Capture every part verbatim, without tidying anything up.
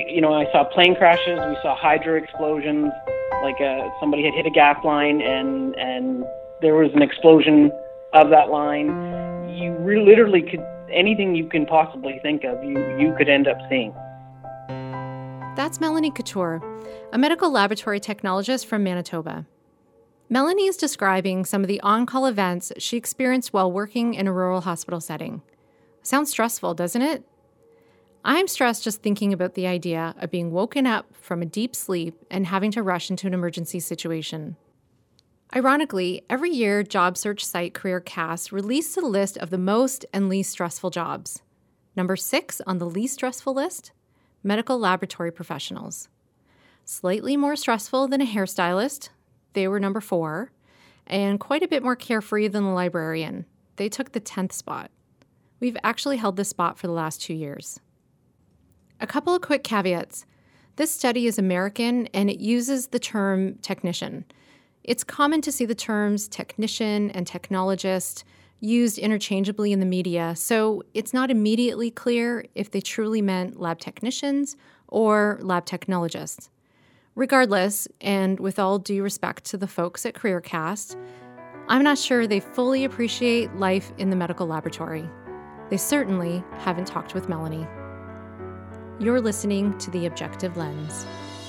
you know, I saw plane crashes, we saw hydro explosions, like uh, somebody had hit a gas line and, and there was an explosion of that line. You re- literally could, anything you can possibly think of, you, you could end up seeing. That's Melanie Couture, a medical laboratory technologist from Manitoba. Melanie is describing some of the on-call events she experienced while working in a rural hospital setting. Sounds stressful, doesn't it? I'm stressed just thinking about the idea of being woken up from a deep sleep and having to rush into an emergency situation. Ironically, every year job search site CareerCast releases a list of the most and least stressful jobs. Number six on the least stressful list, medical laboratory professionals. Slightly more stressful than a hairstylist, they were number four, and quite a bit more carefree than the librarian. They took the tenth spot. We've actually held this spot for the last two years. A couple of quick caveats. This study is American and it uses the term technician. It's common to see the terms technician and technologist used interchangeably in the media, so it's not immediately clear if they truly meant lab technicians or lab technologists. Regardless, and with all due respect to the folks at CareerCast, I'm not sure they fully appreciate life in the medical laboratory. They certainly haven't talked with Melanie. You're listening to The Objective Lens.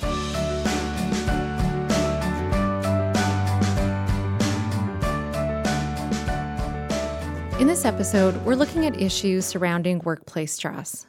In this episode, we're looking at issues surrounding workplace stress.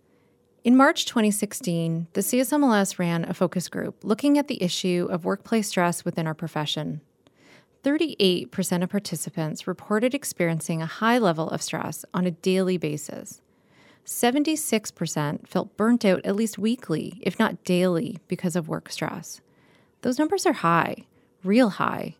In March twenty sixteen, the C S M L S ran a focus group looking at the issue of workplace stress within our profession. thirty-eight percent of participants reported experiencing a high level of stress on a daily basis. seventy-six percent felt burnt out at least weekly, if not daily, because of work stress. Those numbers are high, real high.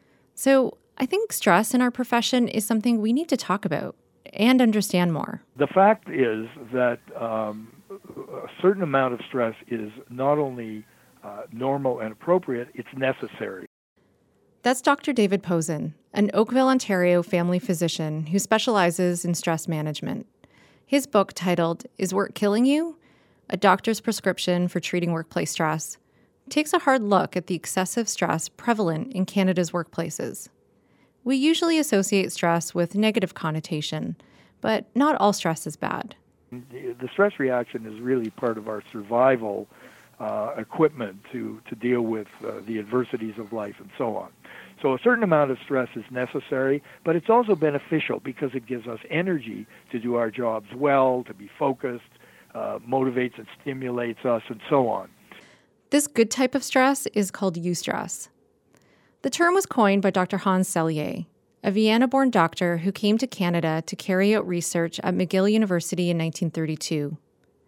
So I think stress in our profession is something we need to talk about and understand more. The fact is that um, a certain amount of stress is not only uh, normal and appropriate, it's necessary. That's Doctor David Posen, an Oakville, Ontario family physician who specializes in stress management. His book, titled Is Work Killing You? A Doctor's Prescription for Treating Workplace Stress, takes a hard look at the excessive stress prevalent in Canada's workplaces. We usually associate stress with negative connotation, but not all stress is bad. The stress reaction is really part of our survival uh, equipment to, to deal with uh, the adversities of life and so on. So a certain amount of stress is necessary, but it's also beneficial because it gives us energy to do our jobs well, to be focused, uh, motivates and stimulates us, and so on. This good type of stress is called eustress. The term was coined by Doctor Hans Selye, a Vienna-born doctor who came to Canada to carry out research at McGill University in nineteen thirty-two.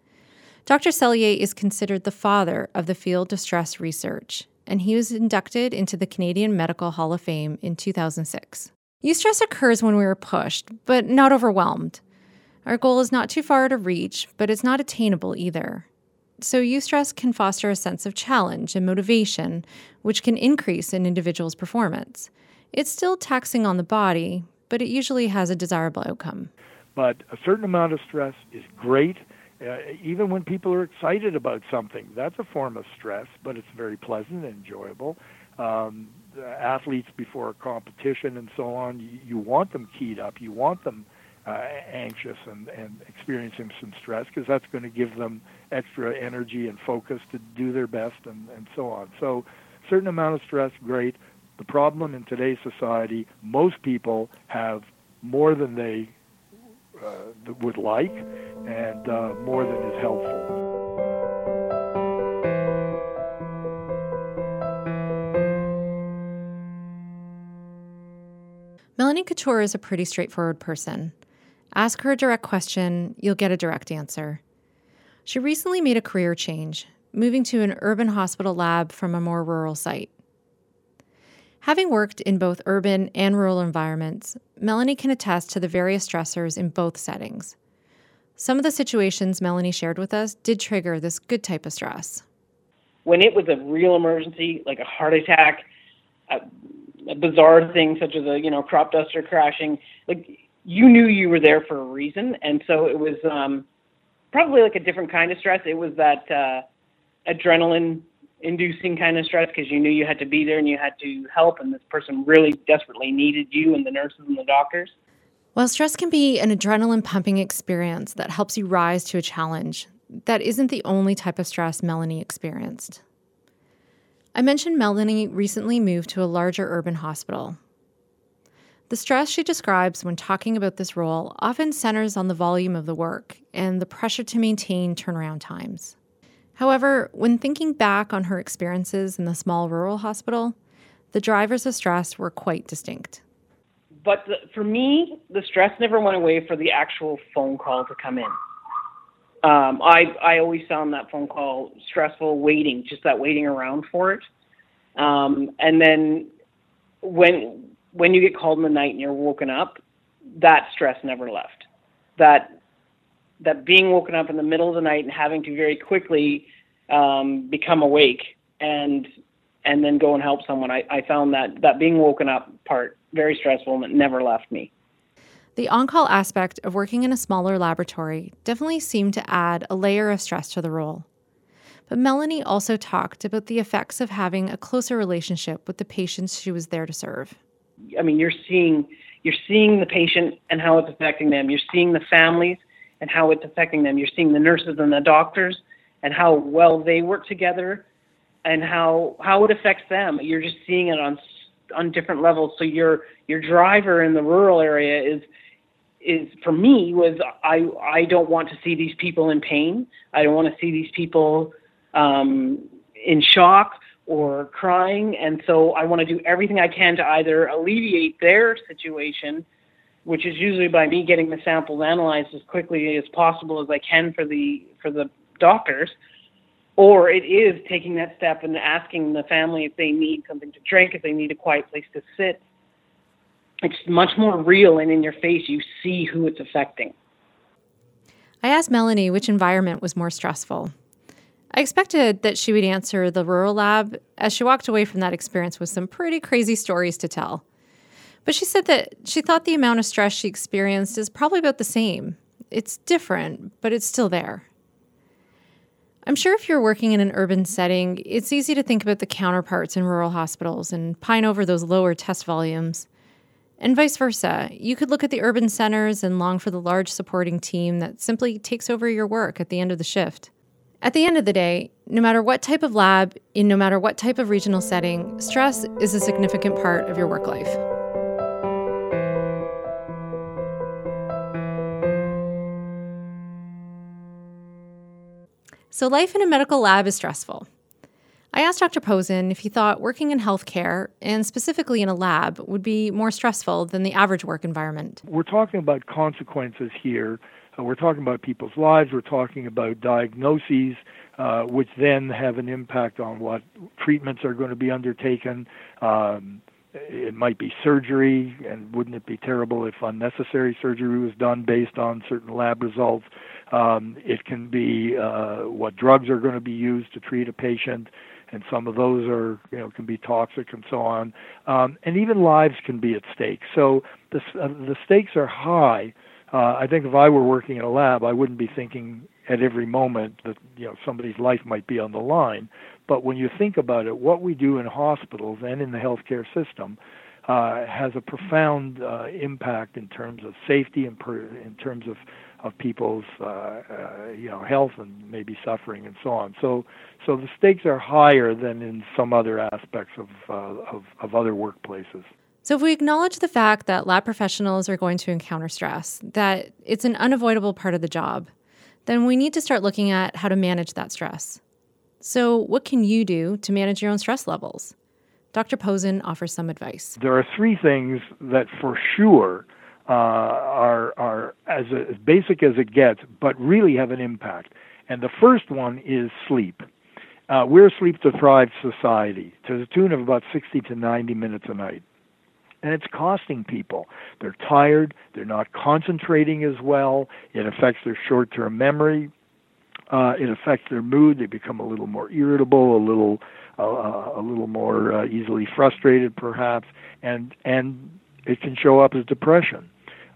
Doctor Selye is considered the father of the field of stress research, and he was inducted into the Canadian Medical Hall of Fame in two thousand six. Eustress occurs when we are pushed, but not overwhelmed. Our goal is not too far to reach, but it's not attainable either. So eustress can foster a sense of challenge and motivation, which can increase an individual's performance. It's still taxing on the body, but it usually has a desirable outcome. But a certain amount of stress is great. Uh, even when people are excited about something, that's a form of stress, but it's very pleasant and enjoyable. Um, athletes before a competition and so on, you, you want them keyed up. You want them uh, anxious and, and experiencing some stress because that's going to give them extra energy and focus to do their best and, and so on. So a certain amount of stress, great. The problem in today's society, most people have more than they uh, would like and uh, more than is helpful. Melanie Couture is a pretty straightforward person. Ask her a direct question, you'll get a direct answer. She recently made a career change, moving to an urban hospital lab from a more rural site. Having worked in both urban and rural environments, Melanie can attest to the various stressors in both settings. Some of the situations Melanie shared with us did trigger this good type of stress. When it was a real emergency, like a heart attack, a, a bizarre thing such as a you know crop duster crashing, like you knew you were there for a reason, and so it was um, probably like a different kind of stress. It was that uh, adrenaline inducing kind of stress because you knew you had to be there and you had to help, and this person really desperately needed you and the nurses and the doctors. While stress can be an adrenaline pumping experience that helps you rise to a challenge, that isn't the only type of stress Melanie experienced. I mentioned Melanie recently moved to a larger urban hospital. The stress she describes when talking about this role often centers on the volume of the work and the pressure to maintain turnaround times. However, when thinking back on her experiences in the small rural hospital, the drivers of stress were quite distinct. But the, for me, the stress never went away for the actual phone call to come in. Um, I I always found that phone call stressful, waiting, just that waiting around for it. Um, and then when when you get called in the night and you're woken up, that stress never left. That that being woken up in the middle of the night and having to very quickly um, become awake and and then go and help someone, I, I found that that being woken up part very stressful, and it never left me. The on-call aspect of working in a smaller laboratory definitely seemed to add a layer of stress to the role. But Melanie also talked about the effects of having a closer relationship with the patients she was there to serve. I mean, you're seeing you're seeing the patient and how it's affecting them. You're seeing the families and how it's affecting them. You're seeing the nurses and the doctors and how well they work together and how how it affects them. You're just seeing it on on different levels. So your your driver in the rural area is is for me was I I don't want to see these people in pain. I don't want to see these people um, in shock or crying, and so I want to do everything I can to either alleviate their situation, which is usually by me getting the samples analyzed as quickly as possible as I can for the for the doctors, or it is taking that step and asking the family if they need something to drink, if they need a quiet place to sit. It's much more real and in your face. You see who it's affecting. I asked Melanie which environment was more stressful. I expected that she would answer the rural lab, as she walked away from that experience with some pretty crazy stories to tell. But she said that she thought the amount of stress she experienced is probably about the same. It's different, but it's still there. I'm sure if you're working in an urban setting, it's easy to think about the counterparts in rural hospitals and pine over those lower test volumes. And vice versa. You could look at the urban centers and long for the large supporting team that simply takes over your work at the end of the shift. At the end of the day, no matter what type of lab, in no matter what type of regional setting, stress is a significant part of your work life. So life in a medical lab is stressful. I asked Doctor Posen if he thought working in healthcare, and specifically in a lab, would be more stressful than the average work environment. We're talking about consequences here. Uh, we're talking about people's lives. We're talking about diagnoses, uh, which then have an impact on what treatments are going to be undertaken. Um, it might be surgery, and wouldn't it be terrible if unnecessary surgery was done based on certain lab results? Um, it can be uh, what drugs are going to be used to treat a patient, and some of those are, you know, can be toxic and so on. Um, and even lives can be at stake. So the uh, the stakes are high. Uh, I think if I were working in a lab, I wouldn't be thinking at every moment that, you know, somebody's life might be on the line. But when you think about it, what we do in hospitals and in the healthcare system uh, has a profound uh, impact in terms of safety and per, in terms of of people's uh, uh, you know, health and maybe suffering and so on. So, so the stakes are higher than in some other aspects of, uh, of of other workplaces. So if we acknowledge the fact that lab professionals are going to encounter stress, that it's an unavoidable part of the job, then we need to start looking at how to manage that stress. So what can you do to manage your own stress levels? Doctor Posen offers some advice. There are three things that for sure uh, are are as, a, as basic as it gets, but really have an impact. And the first one is sleep. Uh, we're a sleep-deprived society to the tune of about sixty to ninety minutes a night. And it's costing people. They're tired. They're not concentrating as well. It affects their short-term memory. Uh, it affects their mood. They become a little more irritable, a little, uh, a little more uh, easily frustrated, perhaps, and and it can show up as depression.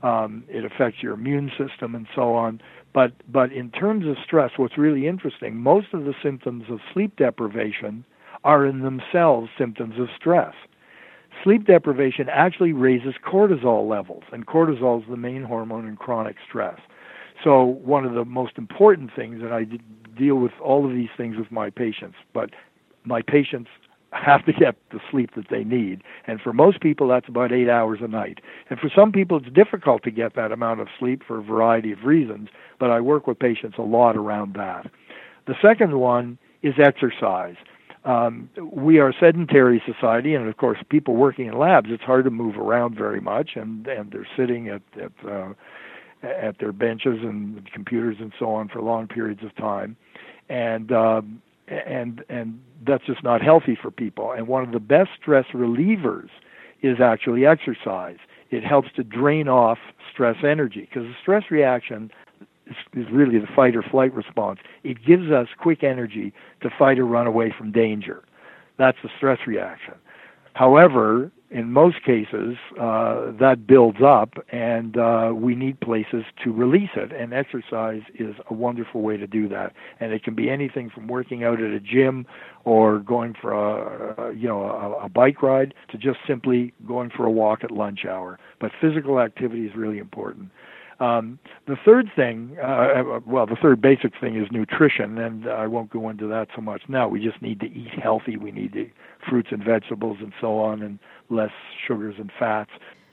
Um, it affects your immune system and so on. But but in terms of stress, what's really interesting, most of the symptoms of sleep deprivation are in themselves symptoms of stress. Sleep deprivation actually raises cortisol levels, and cortisol is the main hormone in chronic stress. So one of the most important things, and I deal with all of these things with my patients, but my patients have to get the sleep that they need. And for most people, that's about eight hours a night. And for some people, it's difficult to get that amount of sleep for a variety of reasons, but I work with patients a lot around that. The second one is exercise. Um, we are a sedentary society, and of course, people working in labs, it's hard to move around very much, and, and they're sitting at, at, uh, at their benches and computers and so on for long periods of time. And um, and and that's just not healthy for people. And one of the best stress relievers is actually exercise. It helps to drain off stress energy, because the stress reaction is, is really the fight or flight response. It gives us quick energy to fight or run away from danger. That's the stress reaction. However, in most cases, uh, that builds up, and uh, we need places to release it, and exercise is a wonderful way to do that. And it can be anything from working out at a gym or going for a, a you know a, a bike ride to just simply going for a walk at lunch hour. But physical activity is really important. Um, the third thing, uh, well, the third basic thing is nutrition, and I won't go into that so much now. We just need to eat healthy. We need to eat fruits and vegetables and so on, and less sugars and fats.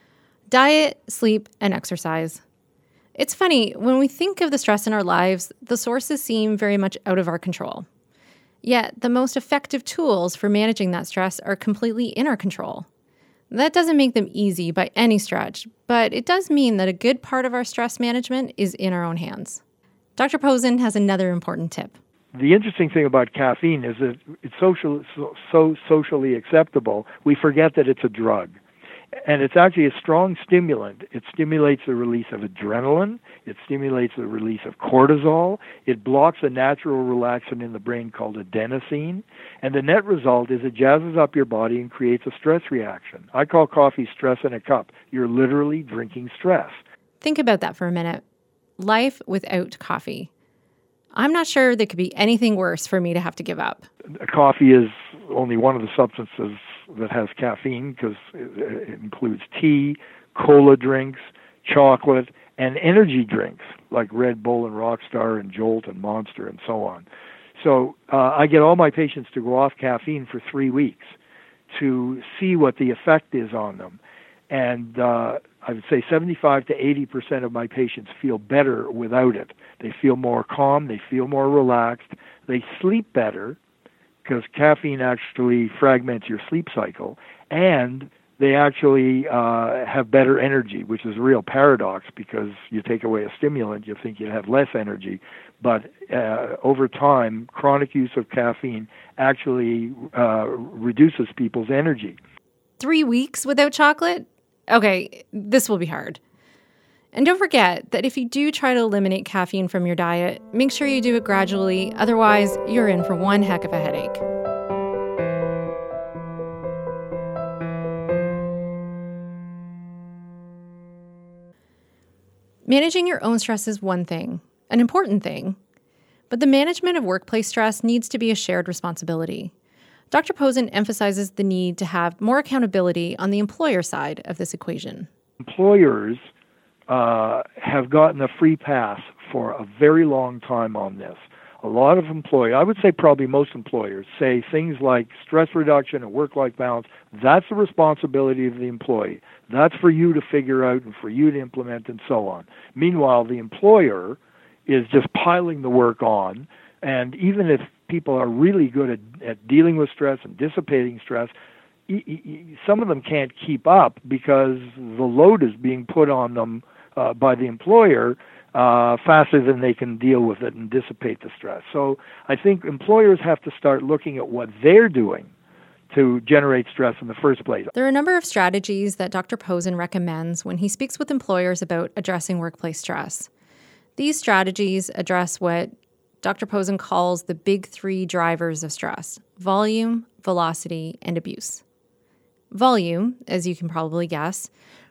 Diet, sleep, and exercise. It's funny, when we think of the stress in our lives, the sources seem very much out of our control. Yet, the most effective tools for managing that stress are completely in our control. That doesn't make them easy by any stretch, but it does mean that a good part of our stress management is in our own hands. Doctor Posen has another important tip. The interesting thing about caffeine is that it's social, so, so socially acceptable, we forget that it's a drug. And it's actually a strong stimulant. It stimulates the release of adrenaline. It stimulates the release of cortisol. It blocks a natural relaxant in the brain called adenosine. And the net result is it jazzes up your body and creates a stress reaction. I call coffee stress in a cup. You're literally drinking stress. Think about that for a minute. Life without coffee. I'm not sure there could be anything worse for me to have to give up. Coffee is only one of the substances that has caffeine, because it includes tea, cola drinks, chocolate, and energy drinks like Red Bull and Rockstar and Jolt and Monster and so on. So uh, I get all my patients to go off caffeine for three weeks to see what the effect is on them. And uh, I would say seventy-five to eighty percent of my patients feel better without it. They feel more calm, they feel more relaxed, they sleep better, because caffeine actually fragments your sleep cycle, and they actually uh, have better energy, which is a real paradox, because you take away a stimulant, you think you'd have less energy. But uh, over time, chronic use of caffeine actually uh, reduces people's energy. Three weeks without chocolate? Okay, this will be hard. And don't forget that if you do try to eliminate caffeine from your diet, make sure you do it gradually, otherwise you're in for one heck of a headache. Managing your own stress is one thing, an important thing, but the management of workplace stress needs to be a shared responsibility. Doctor Posen emphasizes the need to have more accountability on the employer side of this equation. Employers uh, have gotten a free pass for a very long time on this. A lot of employers, I would say probably most employers, say things like stress reduction and work-life balance, that's the responsibility of the employee. That's for you to figure out and for you to implement and so on. Meanwhile, the employer is just piling the work on, and even if people are really good at, at dealing with stress and dissipating stress, e- e- some of them can't keep up because the load is being put on them uh, by the employer uh, faster than they can deal with it and dissipate the stress. So I think employers have to start looking at what they're doing to generate stress in the first place. There are a number of strategies that Doctor Posen recommends when he speaks with employers about addressing workplace stress. These strategies address what Doctor Posen calls the big three drivers of stress: volume, velocity, and abuse. Volume, as you can probably guess,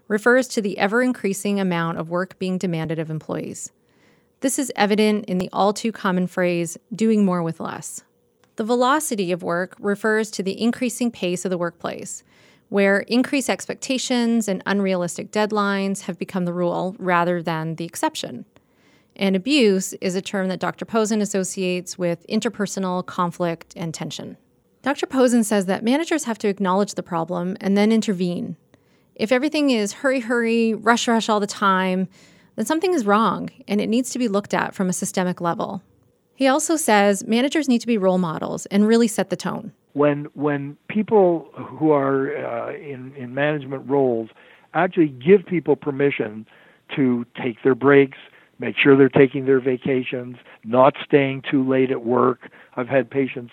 refers to the ever-increasing amount of work being demanded of employees. This is evident in the all-too-common phrase, doing more with less. The velocity of work refers to the increasing pace of the workplace, where increased expectations and unrealistic deadlines have become the rule rather than the exception. And abuse is a term that Doctor Posen associates with interpersonal conflict and tension. Doctor Posen says that managers have to acknowledge the problem and then intervene. If everything is hurry, hurry, rush, rush all the time, then something is wrong and it needs to be looked at from a systemic level. He also says managers need to be role models and really set the tone. When when people who are uh, in, in management roles actually give people permission to take their breaks, make sure they're taking their vacations, not staying too late at work. I've had patients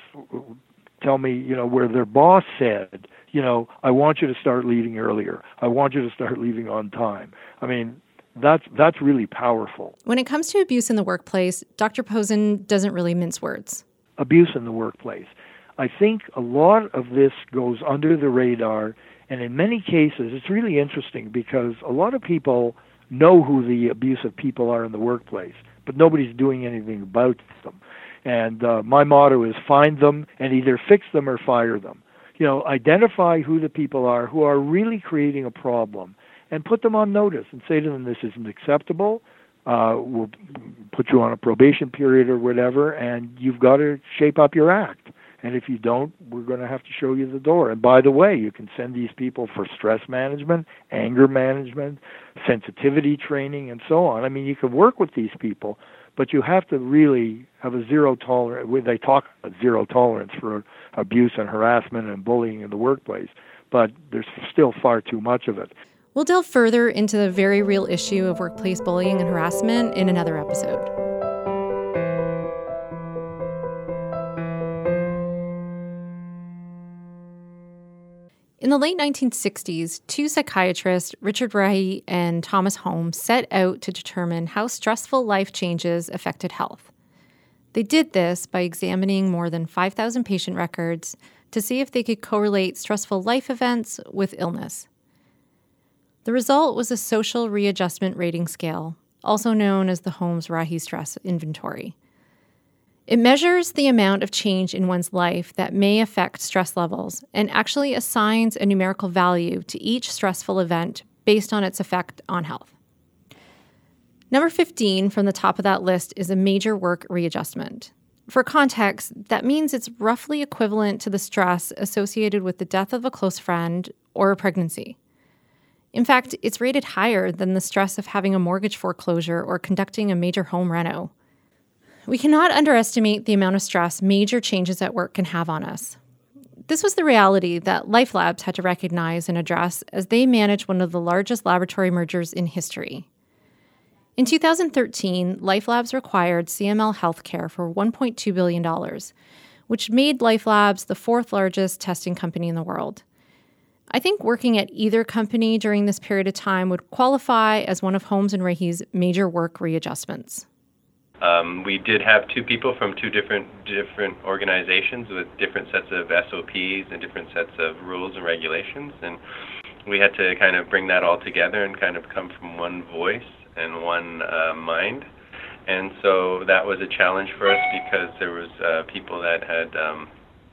tell me, you know, where their boss said, you know, I want you to start leaving earlier. I want you to start leaving on time. I mean, that's that's really powerful. When it comes to abuse in the workplace, Doctor Posen doesn't really mince words. Abuse in the workplace. I think a lot of this goes under the radar, and in many cases, it's really interesting because a lot of people know who the abusive people are in the workplace, but nobody's doing anything about them. And uh, my motto is find them and either fix them or fire them. You know, identify who the people are who are really creating a problem and put them on notice and say to them, this isn't acceptable. Uh, we'll put you on a probation period or whatever, and you've got to shape up your act. And if you don't, we're going to have to show you the door. And by the way, you can send these people for stress management, anger management, sensitivity training, and so on. I mean, you can work with these people, but you have to really have a zero tolerance. They talk about zero tolerance for abuse and harassment and bullying in the workplace, but there's still far too much of it. We'll delve further into the very real issue of workplace bullying and harassment in another episode. In the late nineteen sixties, two psychiatrists, Richard Rahe and Thomas Holmes, set out to determine how stressful life changes affected health. They did this by examining more than five thousand patient records to see if they could correlate stressful life events with illness. The result was a social readjustment rating scale, also known as the Holmes-Rahe Stress Inventory. It measures the amount of change in one's life that may affect stress levels and actually assigns a numerical value to each stressful event based on its effect on health. Number fifteen from the top of that list is a major work readjustment. For context, that means it's roughly equivalent to the stress associated with the death of a close friend or a pregnancy. In fact, it's rated higher than the stress of having a mortgage foreclosure or conducting a major home reno. We cannot underestimate the amount of stress major changes at work can have on us. This was the reality that Life Labs had to recognize and address as they managed one of the largest laboratory mergers in history. In two thousand thirteen, Life Labs acquired C M L Healthcare for one point two billion dollars, which made Life Labs the fourth largest testing company in the world. I think working at either company during this period of time would qualify as one of Holmes and Rahe's major work readjustments. Um, we did have two people from two different different organizations with different sets of S O Ps and different sets of rules and regulations, and we had to kind of bring that all together and kind of come from one voice and one uh, mind. And so that was a challenge for us because there was uh, people that had um,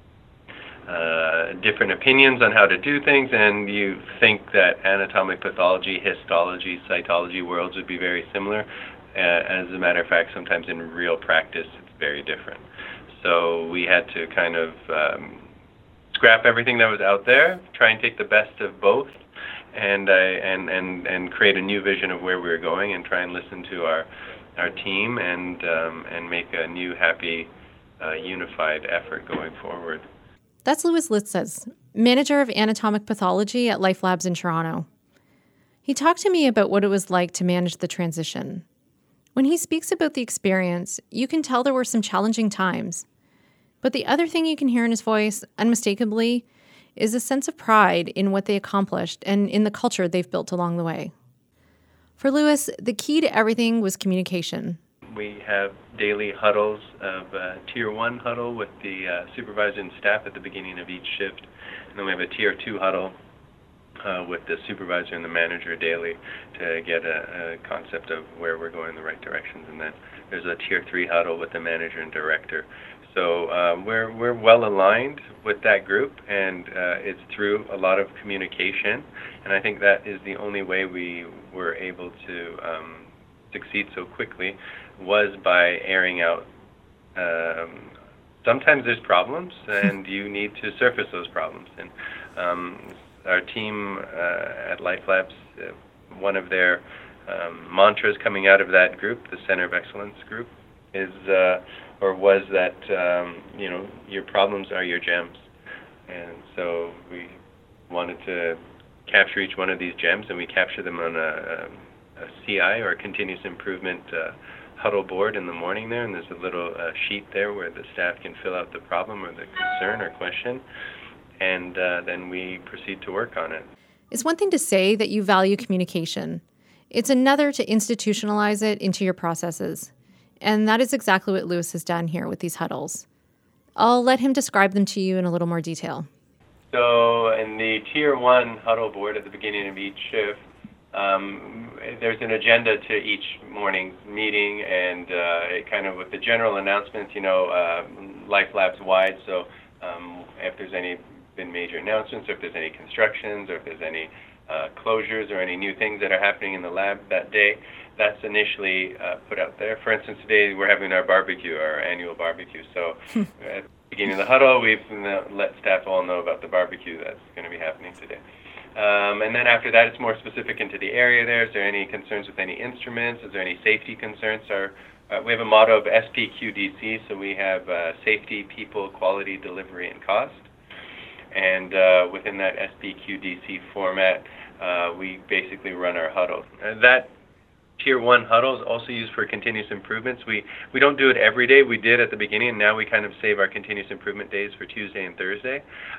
uh, different opinions on how to do things, and you think that anatomic pathology, histology, cytology worlds would be very similar. Uh, as a matter of fact, sometimes in real practice, it's very different. So we had to kind of um, scrap everything that was out there, try and take the best of both, and uh, and and and create a new vision of where we were going, and try and listen to our our team, and um, and make a new, happy, uh, unified effort going forward. That's Louis Litzes, manager of anatomic pathology at Life Labs in Toronto. He talked to me about what it was like to manage the transition. When he speaks about the experience, you can tell there were some challenging times. But the other thing you can hear in his voice, unmistakably, is a sense of pride in what they accomplished and in the culture they've built along the way. For Louis, the key to everything was communication. We have daily huddles of uh, tier one huddle with the uh, supervisor and staff at the beginning of each shift. And then we have a tier two huddle uh, with the supervisor and the manager daily to get a, a concept of where we're going in the right directions. And then there's a tier three huddle with the manager and director. So um, we're we're well aligned with that group, and uh, it's through a lot of communication. And I think that is the only way we were able to um, succeed so quickly, was by airing out. Um, sometimes there's problems, and you need to surface those problems. And um, our team uh, at LifeLabs, uh, one of their um, mantras coming out of that group, the Center of Excellence group, is uh, or was that um, you know your problems are your gems, and so we wanted to capture each one of these gems, and we capture them on a, a, a C I, or a continuous improvement uh, huddle board in the morning there, and there's a little uh, sheet there where the staff can fill out the problem or the concern or question, and uh, then we proceed to work on it. It's one thing to say that you value communication. It's another to institutionalize it into your processes. And that is exactly what Lewis has done here with these huddles. I'll let him describe them to you in a little more detail. So in the Tier one huddle board at the beginning of each shift, um, there's an agenda to each morning's meeting, and uh, it kind of with the general announcements, you know, uh, LifeLabs wide. So um, if there's any been major announcements, or if there's any constructions, or if there's any uh, closures, or any new things that are happening in the lab that day, that's initially uh, put out there. For instance, today we're having our barbecue, our annual barbecue. So at the beginning of the huddle, we've let staff all know about the barbecue that's going to be happening today. Um, and then after that, it's more specific into the area there. Is there any concerns with any instruments? Is there any safety concerns? Our, uh, we have a motto of S P Q D C, so we have uh, safety, people, quality, delivery, and cost. And uh, within that S P Q D C format, uh, we basically run our huddle. Uh, that Tier one huddle is also used for continuous improvements. We we don't do it every day. We did at the beginning, and now we kind of save our continuous improvement days for Tuesday and Thursday.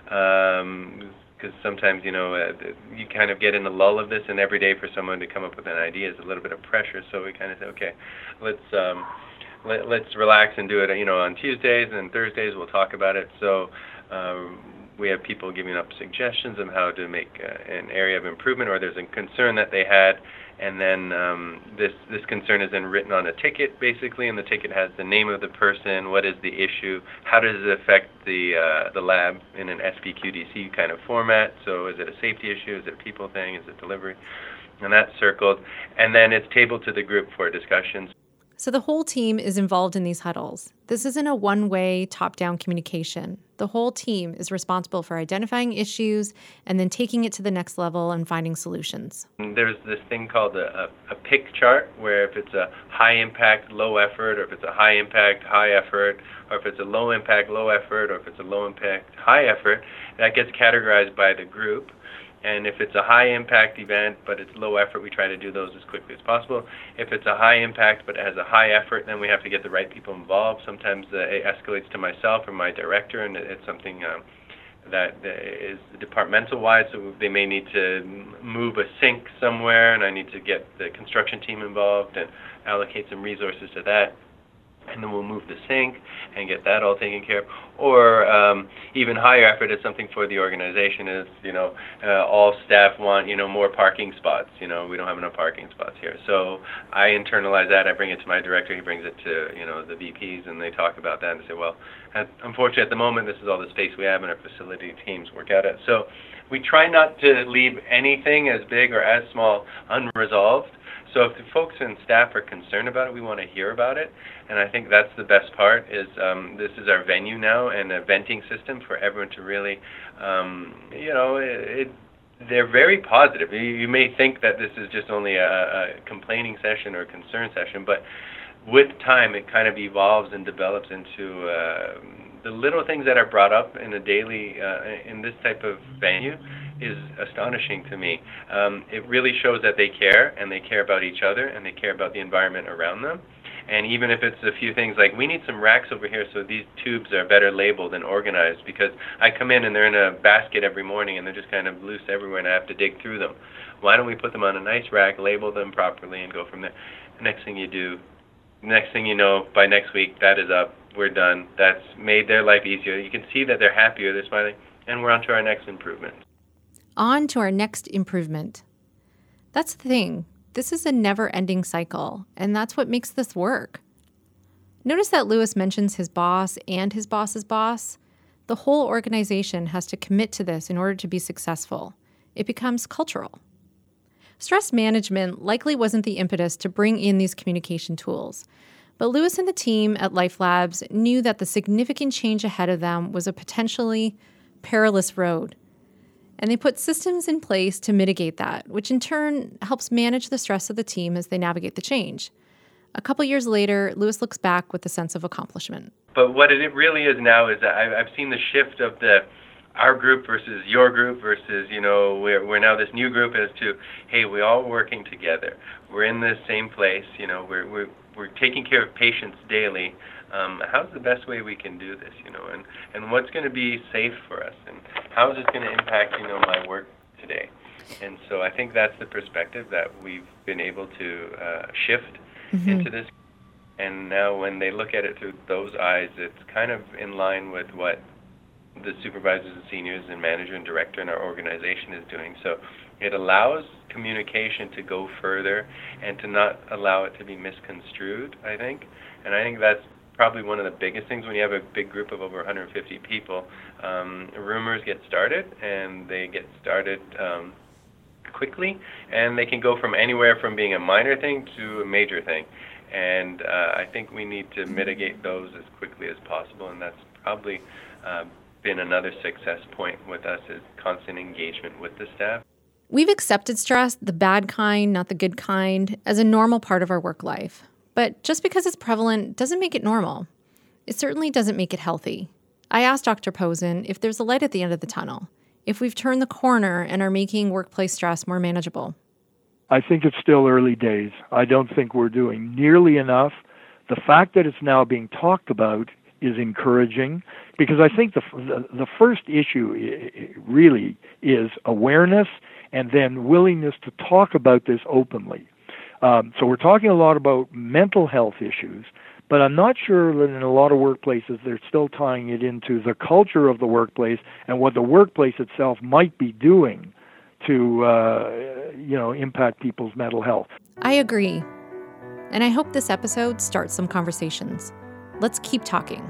Um, because sometimes, you know, uh, you kind of get in the lull of this, and every day for someone to come up with an idea is a little bit of pressure. So we kind of say, okay, let's um, let, let's relax and do it, you know, on Tuesdays, and Thursdays we'll talk about it. So um, we have people giving up suggestions of how to make uh, an area of improvement, or there's a concern that they had, and then um, this this concern is then written on a ticket, basically, and the ticket has the name of the person, what is the issue, how does it affect the uh, the lab in an S P Q D C kind of format. So is it a safety issue, is it a people thing, is it delivery, and that's circled, and then it's tabled to the group for discussions. So the whole team is involved in these huddles. This isn't a one-way, top-down communication. The whole team is responsible for identifying issues and then taking it to the next level and finding solutions. There's this thing called a, a, a pick chart, where if it's a high-impact, low-effort, or if it's a high-impact, high-effort, or if it's a low-impact, low-effort, or if it's a low-impact, high-effort, that gets categorized by the group. And if it's a high-impact event but it's low effort, we try to do those as quickly as possible. If it's a high impact but it has a high effort, then we have to get the right people involved. Sometimes uh, it escalates to myself or my director, and it's something um, that is departmental-wide, so they may need to move a sink somewhere, and I need to get the construction team involved and allocate some resources to that. And then we'll move the sink and get that all taken care of. Or um, even higher effort is something for the organization is, you know, uh, all staff want, you know, more parking spots. You know, we don't have enough parking spots here. So I internalize that. I bring it to my director. He brings it to, you know, the V Ps, and they talk about that and say, well, unfortunately at the moment, this is all the space we have, and our facility teams work out at. So we try not to leave anything as big or as small unresolved. So if the folks and staff are concerned about it, we want to hear about it. And I think that's the best part is um, this is our venue now, and a venting system for everyone to really, um, you know, it, it, they're very positive. You, you may think that this is just only a, a complaining session or a concern session, but with time it kind of evolves and develops into uh, the little things that are brought up in a daily, uh, in this type of venue is astonishing to me. Um, it really shows that they care, and they care about each other, and they care about the environment around them. And even if it's a few things like, we need some racks over here so these tubes are better labeled and organized, because I come in and they're in a basket every morning and they're just kind of loose everywhere and I have to dig through them. Why don't we put them on a nice rack, label them properly, and go from there? Next thing you do, next thing you know, by next week, that is up, we're done. That's made their life easier. You can see that they're happier, they're smiling, and we're on to our next improvement. On to our next improvement. That's the thing. This is a never-ending cycle, and that's what makes this work. Notice that Lewis mentions his boss and his boss's boss. The whole organization has to commit to this in order to be successful. It becomes cultural. Stress management likely wasn't the impetus to bring in these communication tools, but Lewis and the team at Life Labs knew that the significant change ahead of them was a potentially perilous road. And they put systems in place to mitigate that, which in turn helps manage the stress of the team as they navigate the change. A couple years later, Lewis looks back with a sense of accomplishment. But what it really is now is that I've, I've seen the shift of the our group versus your group versus, you know, we're we're now this new group as to, hey, we're all working together. We're in the same place, you know, we're we're we're taking care of patients daily. Um, how's the best way we can do this, you know, and, and what's going to be safe for us, and how is this going to impact, you know, my work today? And so I think that's the perspective that we've been able to uh, shift mm-hmm. into this. And now when they look at it through those eyes, it's kind of in line with what the supervisors and seniors and manager and director in our organization is doing. So it allows communication to go further and to not allow it to be misconstrued, I think. And I think that's probably one of the biggest things when you have a big group of over one hundred fifty people. Um, rumors get started, and they get started um, quickly, and they can go from anywhere from being a minor thing to a major thing. And uh, I think we need to mitigate those as quickly as possible, and that's probably uh, been another success point with us, is constant engagement with the staff. We've accepted stress, the bad kind, not the good kind, as a normal part of our work life. But just because it's prevalent doesn't make it normal. It certainly doesn't make it healthy. I asked Doctor Posen if there's a light at the end of the tunnel, if we've turned the corner and are making workplace stress more manageable. I think it's still early days. I don't think we're doing nearly enough. The fact that it's now being talked about is encouraging, because I think the the, the first issue really is awareness and then willingness to talk about this openly. Um, so we're talking a lot about mental health issues, but I'm not sure that in a lot of workplaces they're still tying it into the culture of the workplace and what the workplace itself might be doing to, uh, you know, impact people's mental health. I agree. And I hope this episode starts some conversations. Let's keep talking.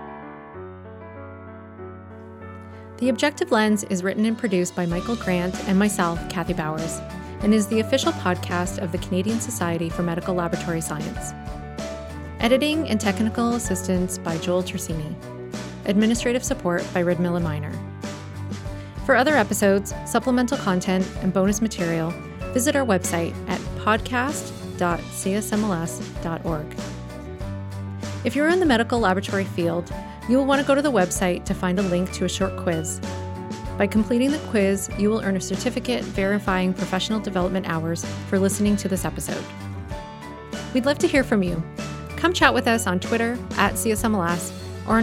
The Objective Lens is written and produced by Michael Grant and myself, Kathy Bowers, and is the official podcast of the Canadian Society for Medical Laboratory Science. Editing and technical assistance by Joel Tersini. Administrative support by Ridmill and Minor. For other episodes, supplemental content, and bonus material, visit our website at podcast dot c s m l s dot org. If you're in the medical laboratory field, you will want to go to the website to find a link to a short quiz. By completing the quiz, you will earn a certificate verifying professional development hours for listening to this episode. We'd love to hear from you. Come chat with us on Twitter at C S M L S